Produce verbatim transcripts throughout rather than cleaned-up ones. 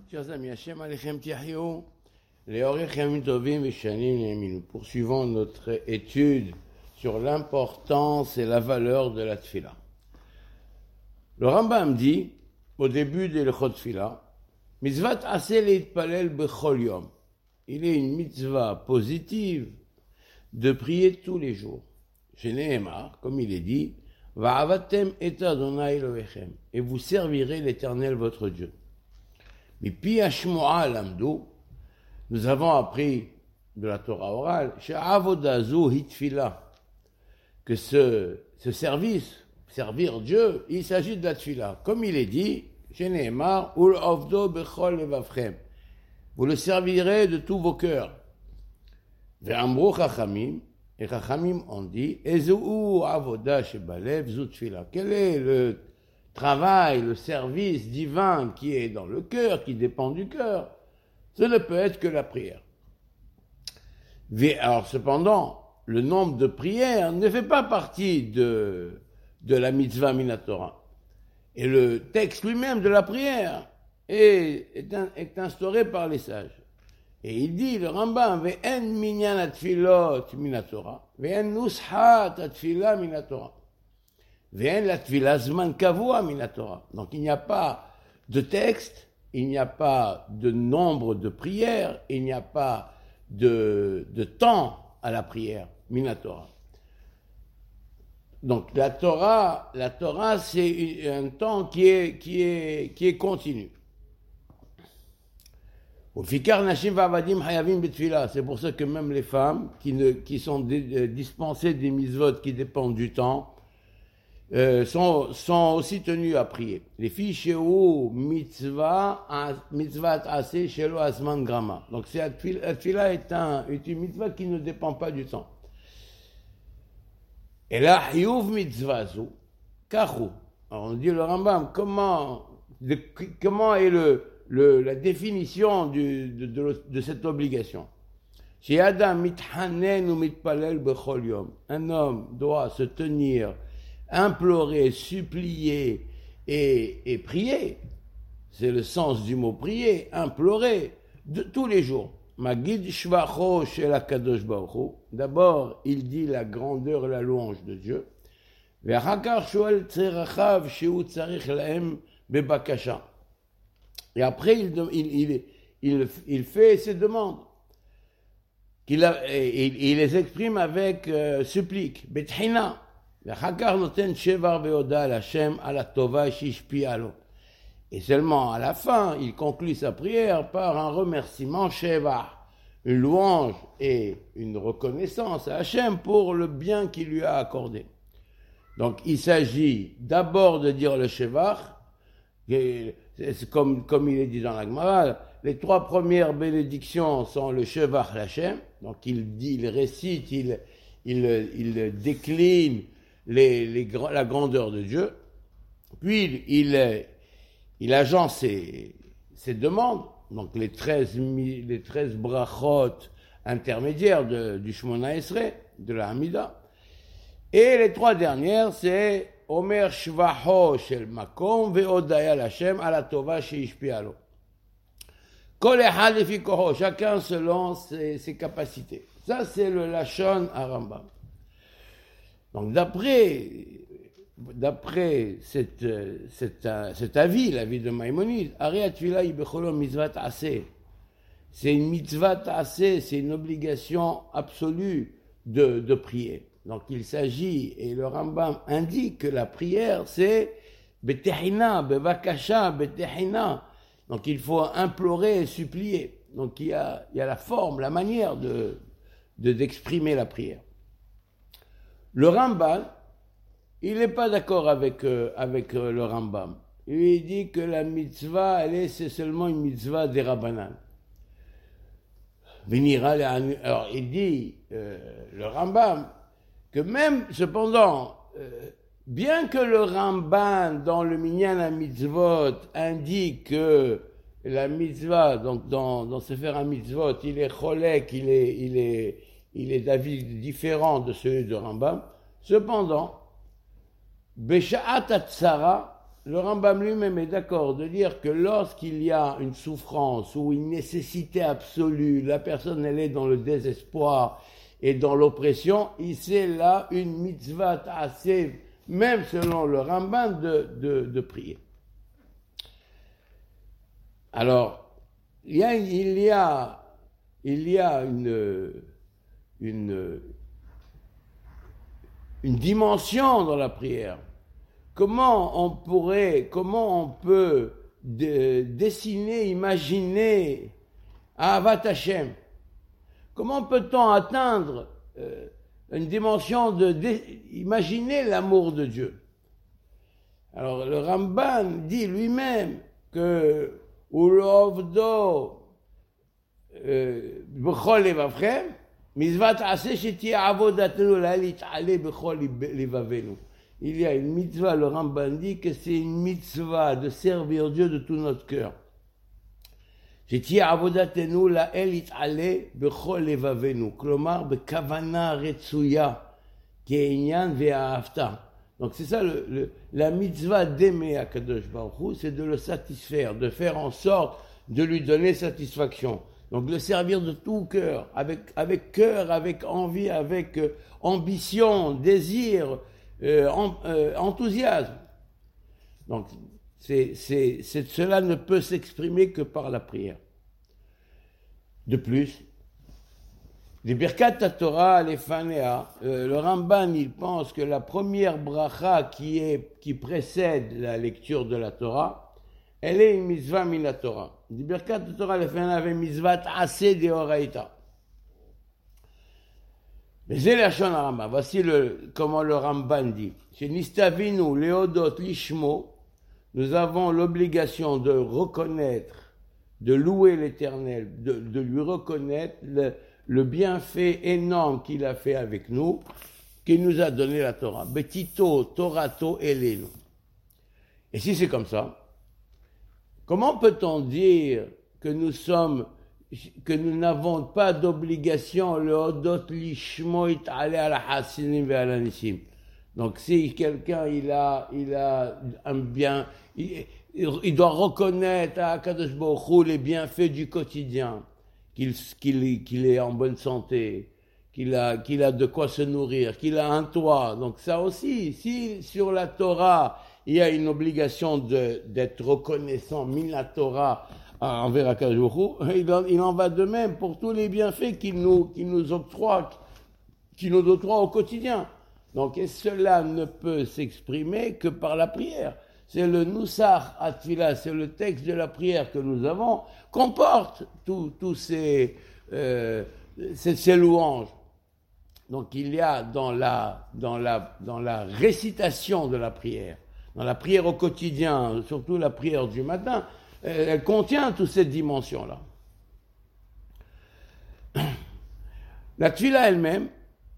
Chers amis, Hashem Alechem Tiahiou, les Orechem Tovim et Shanim, nous poursuivons notre étude sur l'importance et la valeur de la Tfila. Le Rambam dit, au début de l'Echot Tfila, Mitzvat Aseh Leitpalel Bechol Yom. Il est une mitzvah positive de prier tous les jours. Chez Nehemar, comme il est dit, Va'avatem et Adonai Elohechem, et vous servirez l'Éternel votre Dieu. Mais pi hashmoa lamdo, nous avons appris de la Torah orale, chez Avodazu hitfila, que ce, ce service, servir Dieu, il s'agit de la tfila. Comme il est dit, chez Nehemar, ul avdo bechol levavchem, vous le servirez de tous vos cœurs. Ve'amru chachamim, et chachamim ont dit, ezeu avoda shebalev zu tfila. Quel est le travail, le service divin qui est dans le cœur, qui dépend du cœur? Ce ne peut être que la prière. Alors cependant, le nombre de prières ne fait pas partie de, de la mitzvah minatora. Et le texte lui-même de la prière est, est, un, est instauré par les sages. Et il dit, le Rambam, ve'en minyan atfilot minatora, ve'en nushat atfila minatora. Ve'en la tfila zman kavua minatora. Donc il n'y a pas de texte, il n'y a pas de nombre de prières, il n'y a pas de, de temps à la prière, minatora. Donc la Torah, la Torah c'est un temps qui est, qui est, qui est continu. C'est pour ça que même les femmes qui, ne, qui sont dispensées des mitzvot qui dépendent du temps, Euh, sont, sont aussi tenus à prier. Les filles chez eux, mitzvah, mitzvah assez chez eux, asman grama. Donc, c'est la tfila est un, une mitzvah qui ne dépend pas du temps. Et là, hiyuv mitzvah zu, kachu. Alors, on dit le Rambam, comment, de, comment est le, le, la définition du, de, de, de cette obligation? Chez Adam mithanen ou mitpalel bechol yom. Un homme doit se tenir, implorer, supplier et, et prier, c'est le sens du mot prier, implorer, de tous les jours. Magid shvacho shel hakadosh baruch hu. D'abord, il dit la grandeur et la louange de Dieu. Ve'achakar shoel tzerachav shehu tzarich lahem bebakasha. Et après, il, il, il, il, il fait ses demandes. Il, a, il, il les exprime avec euh, supplique. Bethina. Et seulement à la fin, il conclut sa prière par un remerciement shevar, une louange et une reconnaissance à Hachem pour le bien qu'il lui a accordé. Donc il s'agit d'abord de dire le shevar, c'est comme, comme il est dit dans la Gemara, les trois premières bénédictions sont le shevar l'Hachem, donc il dit, il récite, il, il, il décline Les, les, la grandeur de Dieu, puis il, il agence ses, ses demandes, donc les treize, les treize brachot intermédiaires de, du Shmona Esrei, de la Hamida, et les trois dernières, c'est Omer Shvaho Shel Makom Ve'odaya Lashem Ala Tova Sheishpia Lo. Kol echad lefi koho, chacun selon ses, ses capacités. Ça, c'est le Lashon à Rambam. Donc d'après, d'après cette, cette, cet avis, l'avis de Maïmonide, Ariat Tfila Ibecholom Mitzvat Aseh, c'est une mitzvah Aseh, c'est une obligation absolue de, de prier. Donc il s'agit, et le Rambam indique que la prière c'est Betehina, Bevakasha, Betehina. Donc il faut implorer et supplier. Donc il y a, il y a la forme, la manière de, de, d'exprimer la prière. Le Rambam, il n'est pas d'accord avec, euh, avec euh, le Rambam. Il dit que la mitzvah, elle est, c'est seulement une mitzvah des Rabbanan. Alors, il dit, euh, le Rambam, que même, cependant, euh, bien que le Rambam, dans le Minyan à mitzvot, indique que la mitzvah, donc dans, dans Sefer HaMitzvot, il est cholek, il est, il est, il est d'avis différent de celui de Rambam. Cependant, Besha'at Atzara, le Rambam lui-même est d'accord de dire que lorsqu'il y a une souffrance ou une nécessité absolue, la personne elle est dans le désespoir et dans l'oppression, il c'est là une mitzvah assez, même selon le Rambam, de, de, de prier. Alors, il y a, il y a, il y a une, une, une dimension dans la prière. Comment on pourrait, comment on peut de, dessiner, imaginer Ahavat Hashem? Comment peut-on atteindre euh, une dimension de, de imaginer l'amour de Dieu? Alors le Ramban dit lui-même que Ulovdo b'chol levavchem mizvat aseh shetieh avodatenu la'alit aleh b'chol levavenu. Il y a une mitzvah, le Ramban dit que c'est une mitzvah de servir Dieu de tout notre cœur. Shetieh avodatenu la'alit aleh b'chol levavenu. Klomar b'kavana retsuya ke'inyan ve'ahavta. Donc c'est ça, le, le, la mitzvah d'aimer Akadosh Baruch Hu, c'est de le satisfaire, de faire en sorte de lui donner satisfaction. Donc le servir de tout cœur, avec, avec cœur, avec envie, avec euh, ambition, désir, euh, en, euh, enthousiasme. Donc c'est, c'est, c'est, cela ne peut s'exprimer que par la prière. De plus, les Birkat Torah, les Fanea, euh, le Ramban, il pense que la première bracha qui, est, qui précède la lecture de la Torah, elle est une mitzvah min la Torah. Les Birkat Torah, les Fanea avaient mitzvah assez de Horaïta. Mais c'est la Shon Rambam. Voici le, comment le Ramban dit. Chez Nistavinu, Léodot, Lishmo, nous avons l'obligation de reconnaître, de louer l'Éternel, de, de lui reconnaître le, le bienfait énorme qu'il a fait avec nous, qu'il nous a donné la Torah. Betito, Torato, Elenu. Et si c'est comme ça, comment peut-on dire que nous sommes, que nous n'avons pas d'obligation, le Hodot Lishmoit aller à la Hasinim ve à la Nissim? Donc si quelqu'un il a, il a un bien, il, il doit reconnaître à Kadosh Baruch Hu les bienfaits du quotidien. Qu'il, qu'il, qu'il est en bonne santé, qu'il a, qu'il a de quoi se nourrir, qu'il a un toit. Donc ça aussi, si sur la Torah, il y a une obligation de, d'être reconnaissant, min la Torah envers Akadosh Baruch Hu, il en, il en va de même pour tous les bienfaits qu'il nous, qu'il nous octroie, qu'il nous octroie au quotidien. Donc et cela ne peut s'exprimer que par la prière. C'est le Nusach Atfila, c'est le texte de la prière que nous avons, comporte tous tout ces, euh, ces, ces louanges. Donc il y a dans la, dans, la, dans la récitation de la prière, dans la prière au quotidien, surtout la prière du matin, elle contient toutes ces dimensions-là. La Tfila elle-même,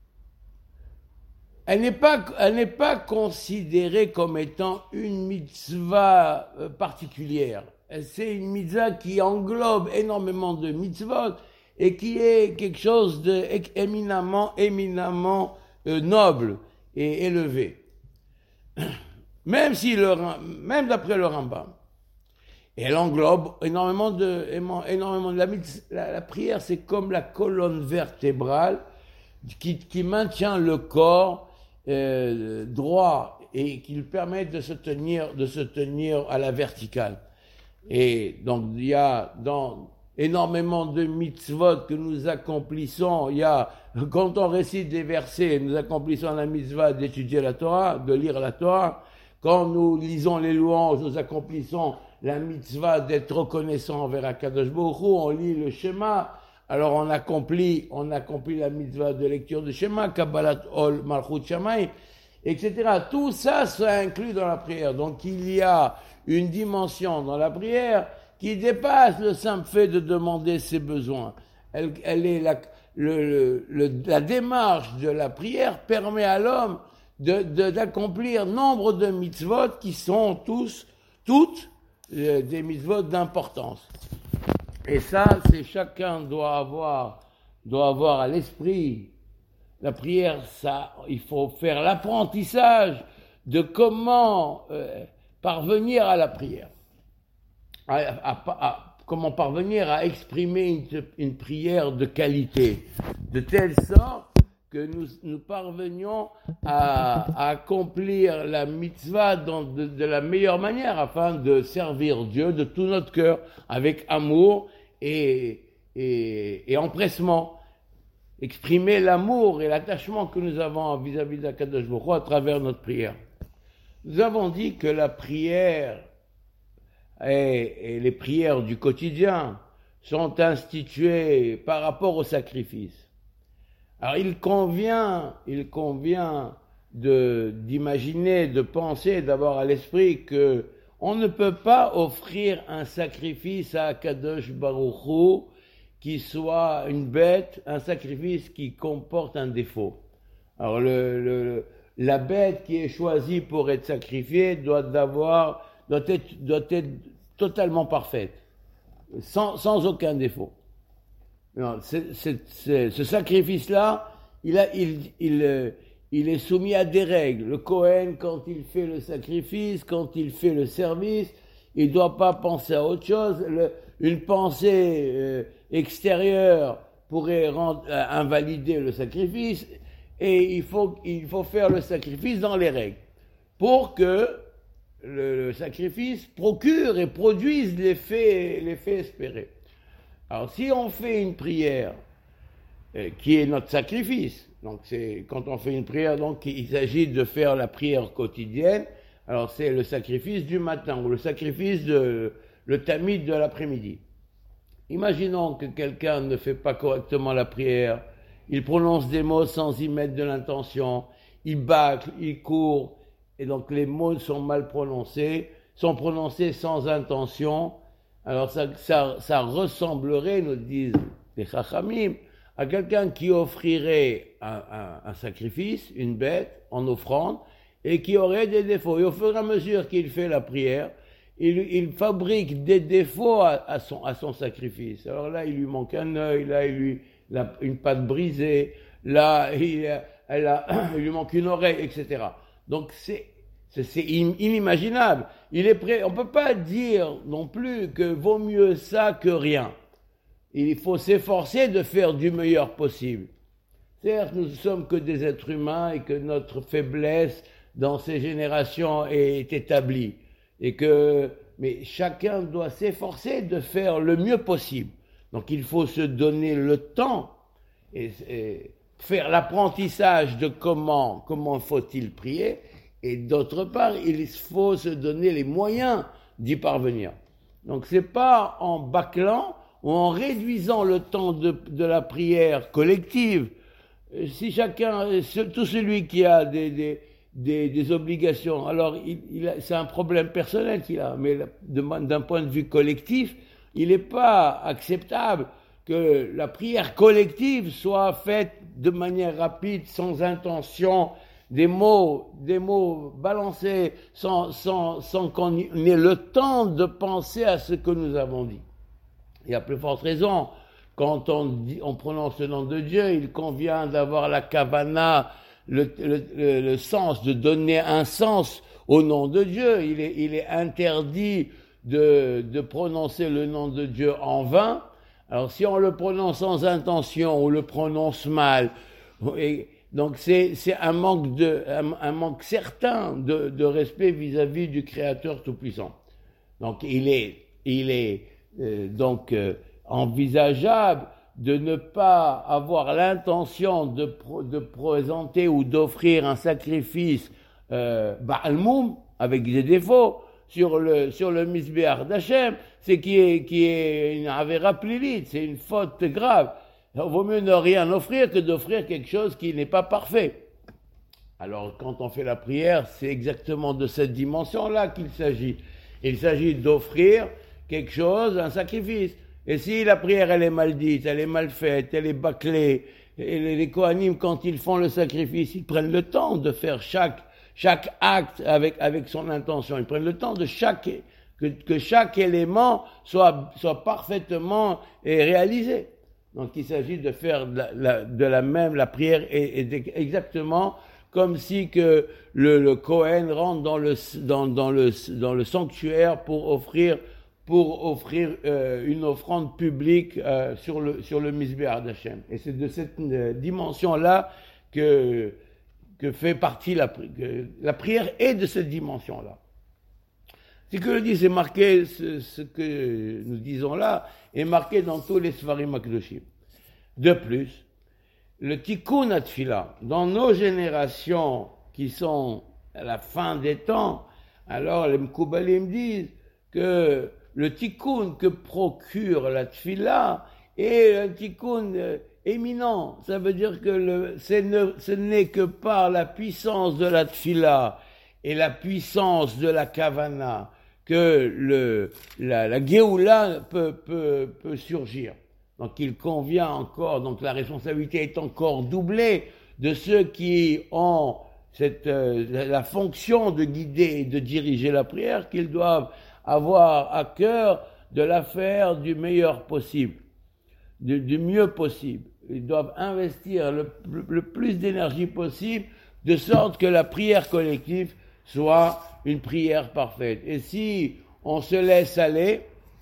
Elle n'est pas, elle n'est pas considérée comme étant une mitzvah particulière. C'est une mitzvah qui englobe énormément de mitzvot et qui est quelque chose d'éminemment, éminemment euh, noble et élevé. Même si le, même d'après le Rambam, elle englobe énormément de, énormément de la, la, la prière, c'est comme la colonne vertébrale qui, qui maintient le corps Euh, droit et qui lui permettent de se tenir, de se tenir à la verticale. Et donc il y a dans énormément de mitzvot que nous accomplissons, il y a, quand on récite des versets, nous accomplissons la mitzvah d'étudier la Torah, de lire la Torah. Quand nous lisons les louanges, nous accomplissons la mitzvah d'être reconnaissant envers Akadosh Baruch Hu, on lit le Shema. Alors on accomplit, on accomplit la mitzvah de lecture de Shema, Kabbalat Ol Malchut Shamayim, et cetera. Tout ça, ça inclut dans la prière. Donc il y a une dimension dans la prière qui dépasse le simple fait de demander ses besoins. Elle, elle est la, le, le, la démarche de la prière permet à l'homme de, de, d'accomplir nombre de mitzvot qui sont tous, toutes euh, des mitzvot d'importance. Et ça, c'est chacun doit avoir, doit avoir à l'esprit. La prière, ça, il faut faire l'apprentissage de comment euh, parvenir à la prière. À, à, à, comment parvenir à exprimer une, une prière de qualité, de telle sorte que nous, nous parvenions à, à accomplir la mitzvah dans, de, de la meilleure manière, afin de servir Dieu de tout notre cœur, avec amour et, et, et empressement. Exprimer l'amour et l'attachement que nous avons vis-à-vis d'Akadosh Baruch Hu à travers notre prière. Nous avons dit que la prière et, et les prières du quotidien sont instituées par rapport au sacrifice. Alors il convient, il convient de, d'imaginer, de penser, d'avoir à l'esprit que on ne peut pas offrir un sacrifice à Akadosh Baruch Hu qui soit une bête, un sacrifice qui comporte un défaut. Alors le, le, la bête qui est choisie pour être sacrifiée doit avoir, doit être, doit être totalement parfaite, sans, sans aucun défaut. Non, c'est, c'est, c'est, ce sacrifice-là, il, a, il, il, il est soumis à des règles. Le Kohen, quand il fait le sacrifice, quand il fait le service, il ne doit pas penser à autre chose. Le, une pensée euh, extérieure pourrait rendre, euh, invalider le sacrifice, et il faut, il faut faire le sacrifice dans les règles, pour que le, le sacrifice procure et produise l'effet, l'effet espéré. Alors, si on fait une prière euh, qui est notre sacrifice, donc c'est quand on fait une prière, donc il s'agit de faire la prière quotidienne. Alors c'est le sacrifice du matin ou le sacrifice de le tamid de l'après-midi. Imaginons que quelqu'un ne fait pas correctement la prière, il prononce des mots sans y mettre de l'intention, il bâcle, il court, et donc les mots sont mal prononcés, sont prononcés sans intention. Alors ça, ça, ça ressemblerait, nous disent les chachamim, à quelqu'un qui offrirait un, un, un sacrifice, une bête, en offrande, et qui aurait des défauts. Et au fur et à mesure qu'il fait la prière, il, il fabrique des défauts à, à, son, à son sacrifice. Alors là, il lui manque un œil, là, il lui a une patte brisée, là, il, elle a, il lui manque une oreille, et cetera. Donc c'est... C'est, c'est inimaginable. Il est prêt. On ne peut pas dire non plus que vaut mieux ça que rien. Il faut s'efforcer de faire du meilleur possible. Certes, nous ne sommes que des êtres humains et que notre faiblesse dans ces générations est établie. Et que, mais chacun doit s'efforcer de faire le mieux possible. Donc il faut se donner le temps et, et faire l'apprentissage de comment, comment faut-il prier. Et d'autre part, il faut se donner les moyens d'y parvenir. Donc c'est pas en bâclant ou en réduisant le temps de, de la prière collective. Si chacun, tout celui qui a des, des, des, des obligations, alors il, il a, c'est un problème personnel qu'il a, mais de, d'un point de vue collectif, il n'est pas acceptable que la prière collective soit faite de manière rapide, sans intention, des mots, des mots balancés sans, sans, sans qu'on ait le temps de penser à ce que nous avons dit. Et à plus forte raison, quand on, dit, on prononce le nom de Dieu, il convient d'avoir la kavana, le, le, le, le sens, de donner un sens au nom de Dieu. Il est, il est interdit de, de prononcer le nom de Dieu en vain. Alors si on le prononce sans intention ou le prononce mal, et, donc c'est, c'est un manque de, un, un manque certain de, de respect vis-à-vis du Créateur Tout-Puissant. Donc il est, il est euh, donc euh, envisageable de ne pas avoir l'intention de, de présenter ou d'offrir un sacrifice euh, Ba'al-Moum avec des défauts sur le sur le Misbéach d'Hachem, c'est qui est qui est une avéra plilite, c'est une faute grave. Il vaut mieux ne rien offrir que d'offrir quelque chose qui n'est pas parfait. Alors, quand on fait la prière, c'est exactement de cette dimension-là qu'il s'agit. Il s'agit d'offrir quelque chose, un sacrifice. Et si la prière, elle est mal dite, elle est mal faite, elle est bâclée, et les, les Kohanim, quand ils font le sacrifice, ils prennent le temps de faire chaque, chaque acte avec, avec son intention. Ils prennent le temps de chaque, que, que chaque élément soit, soit parfaitement réalisé. Donc il s'agit de faire de la, la, de la même, la prière est, est exactement comme si que le, le Kohen rentre dans le, dans, dans le, dans le sanctuaire pour offrir, pour offrir euh, une offrande publique euh, sur le, sur le Mizbeach d'Hachem. Et c'est de cette euh, dimension-là que, que fait partie la, que la prière est de cette dimension-là. Ce que le dit, c'est marqué, ce, ce que nous disons là, est marqué dans tous les Sfarim HaKadoshim. De plus, le Tikkun HaTfila, dans nos générations qui sont à la fin des temps, alors les Mekoubalim disent que le Tikkun que procure la Tfila est un Tikkun euh, éminent. Ça veut dire que le, ne, ce n'est que par la puissance de la Tfila et la puissance de la Kavana que le, la, la Géoula peut, peut, peut surgir. Donc il convient encore, donc la responsabilité est encore doublée de ceux qui ont cette, euh, la fonction de guider et de diriger la prière, qu'ils doivent avoir à cœur de la faire du meilleur possible, du, du mieux possible. Ils doivent investir le, le plus d'énergie possible, de sorte que la prière collective soit une prière parfaite. Et si on se laisse aller,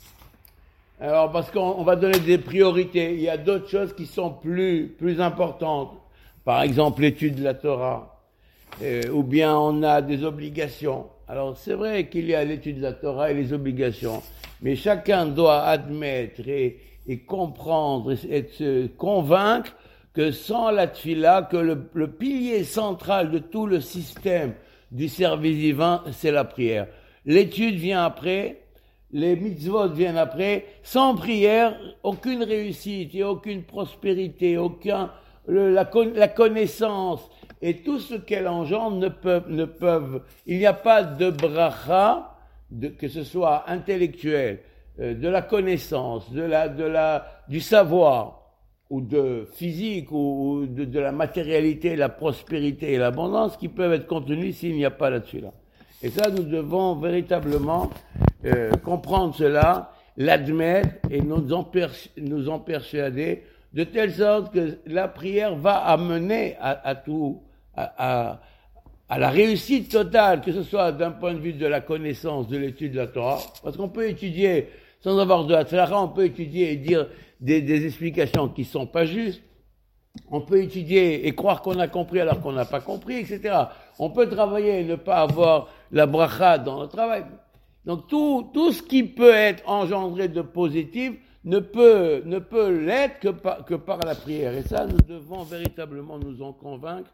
alors parce qu'on va donner des priorités, il y a d'autres choses qui sont plus, plus importantes. Par exemple, l'étude de la Torah, euh, ou bien on a des obligations. Alors c'est vrai qu'il y a l'étude de la Torah et les obligations, mais chacun doit admettre et, et comprendre et, et se convaincre que sans la tfila, que le, le pilier central de tout le système du service divin, c'est la prière. L'étude vient après, les mitzvot viennent après. Sans prière, aucune réussite et aucune prospérité, aucun, le, la, la connaissance et tout ce qu'elle engendre ne peuvent, ne peuvent, il n'y a pas de bracha, de, que ce soit intellectuel, euh, de la connaissance, de la, de la, du savoir, ou de physique, ou, ou de, de la matérialité, la prospérité et l'abondance qui peuvent être contenus s'il n'y a pas là-dessus là. Et ça, nous devons véritablement euh, comprendre cela, l'admettre et nous en, pers- nous en persuader, de telle sorte que la prière va amener à, à tout, à, à, à la réussite totale, que ce soit d'un point de vue de la connaissance, de l'étude de la Torah, parce qu'on peut étudier sans avoir de hatzlacha, on peut étudier et dire Des, des explications qui sont pas justes, on peut étudier et croire qu'on a compris alors qu'on n'a pas compris, et cetera. On peut travailler et ne pas avoir la bracha dans le travail. Donc tout, tout ce qui peut être engendré de positif ne peut, ne peut l'être que par, que par la prière. Et ça, nous devons véritablement nous en convaincre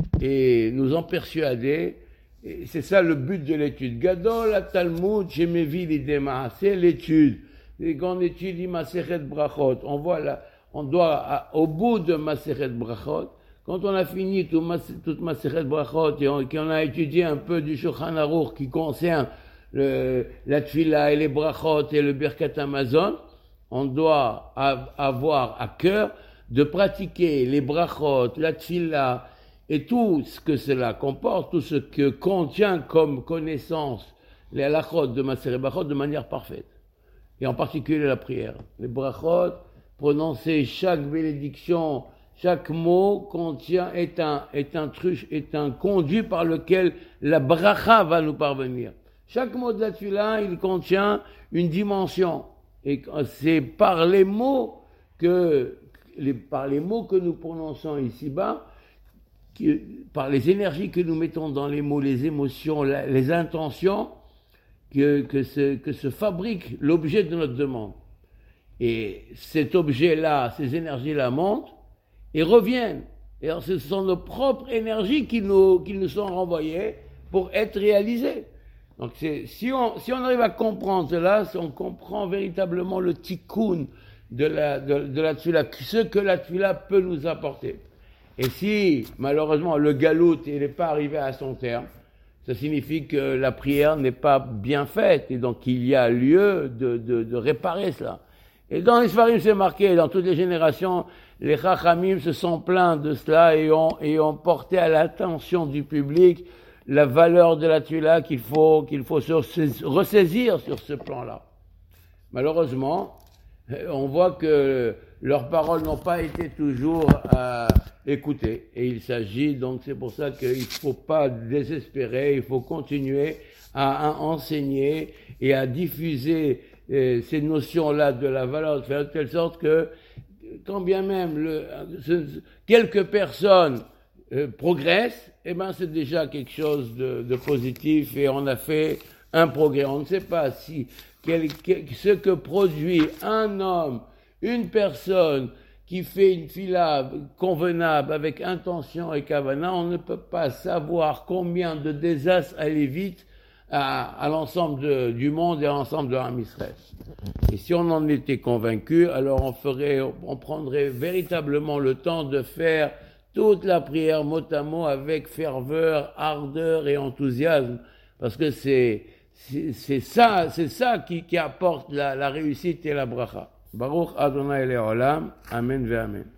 et nous en persuader. Et c'est ça le but de l'étude. Gadol ha-Talmud shemevi lidei ma'aseh, c'est l'étude. Et quand on étudie Masechet Brachot, on voit là, on doit, à, au bout de Masechet Brachot, quand on a fini tout, toute Masechet Brachot et on, qu'on a étudié un peu du Shulchan Aruch qui concerne le, la Tfila et les Brachot et le Birkat Hamazon, on doit av- avoir à cœur de pratiquer les Brachot, la Tfila et tout ce que cela comporte, tout ce que contient comme connaissance les halachot de Masechet Brachot de manière parfaite. Et en particulier la prière. Les brachot, prononcer chaque bénédiction, chaque mot contient, est un, est un truc, est un conduit par lequel la bracha va nous parvenir. Chaque mot de la tefila, il contient une dimension. Et c'est par les mots que, les, par les mots que nous prononçons ici-bas, qui, par les énergies que nous mettons dans les mots, les émotions, la, les intentions, Que, que, se, que se fabrique l'objet de notre demande. Et cet objet-là, ces énergies-là montent et reviennent. Et alors ce sont nos propres énergies qui nous, qui nous sont renvoyées pour être réalisées. Donc c'est, si, on, si on arrive à comprendre cela, si on comprend véritablement le tikkun de la, de, de la tefila, ce que la tefila peut nous apporter. Et si, malheureusement, le galout n'est pas arrivé à son terme, ça signifie que la prière n'est pas bien faite, et donc il y a lieu de, de, de réparer cela. Et dans les Sfarim, c'est marqué, dans toutes les générations, les Chachamim se sont plaints de cela et ont, et ont porté à l'attention du public la valeur de la tefila qu'il faut, qu'il faut se ressaisir sur ce plan-là. Malheureusement, on voit que leurs paroles n'ont pas été toujours euh, écoutées. Et il s'agit, donc c'est pour ça qu'il ne faut pas désespérer, il faut continuer à, à enseigner et à diffuser euh, ces notions-là de la valeur, de faire de telle sorte que, quand bien même le, ce, quelques personnes euh, progressent, eh ben c'est déjà quelque chose de, de positif et on a fait un progrès. On ne sait pas si quel, quel, ce que produit un homme, une personne qui fait une fila convenable avec intention et kavana, on ne peut pas savoir combien de désastres elle évite à, à l'ensemble de, du monde et à l'ensemble de l'Am Israël. Et si on en était convaincu, alors on ferait, on prendrait véritablement le temps de faire toute la prière mot à mot avec ferveur, ardeur et enthousiasme, parce que c'est, c'est, c'est ça, c'est ça qui, qui apporte la, la réussite et la bracha. Baruch Adonai Le'olam, Amen ve Amen.